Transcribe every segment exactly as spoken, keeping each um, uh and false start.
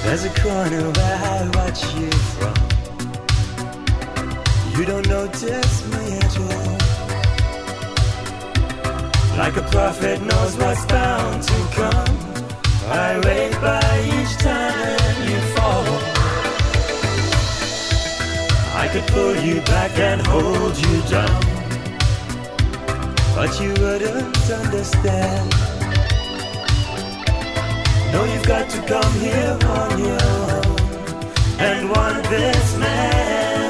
There's a corner where I watch you from. You don't notice me at all. Like a prophet knows what's bound to come, I wait by each time you fall. I could pull you back and hold you down, but you wouldn't understand. No, you've got to come here on your own and want this man.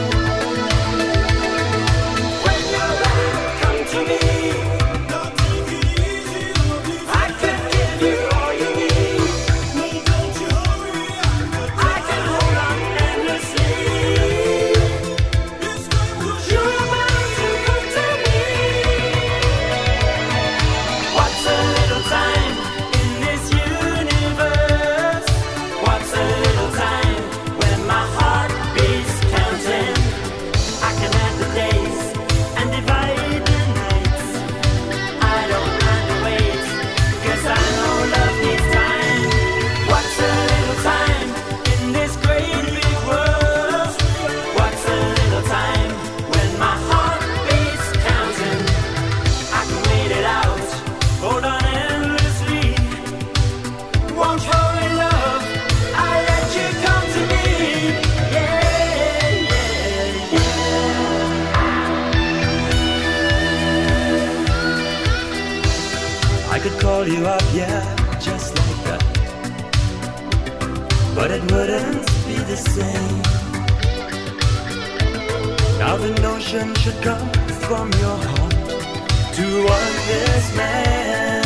When you're ready, come to me. Don't take it easy on me. I can give you all you need. No, don't you hurry, I can hold on endlessly. You're about to come to me. What's a little time in this universe? What's a little time when my heart beats counting? I can add the days and divide the nights. I don't mind the wait, 'cause I know love needs time. What's a little time in this great big world? What's a little time when my heart beats counting? I can wait it out, hold on endlessly. Won't hurry, love, I'll let you come to me. Yeah, yeah, yeah. I could call you up, yeah, just like that, but it wouldn't be the same. Now the notion should come from your heart to want this man.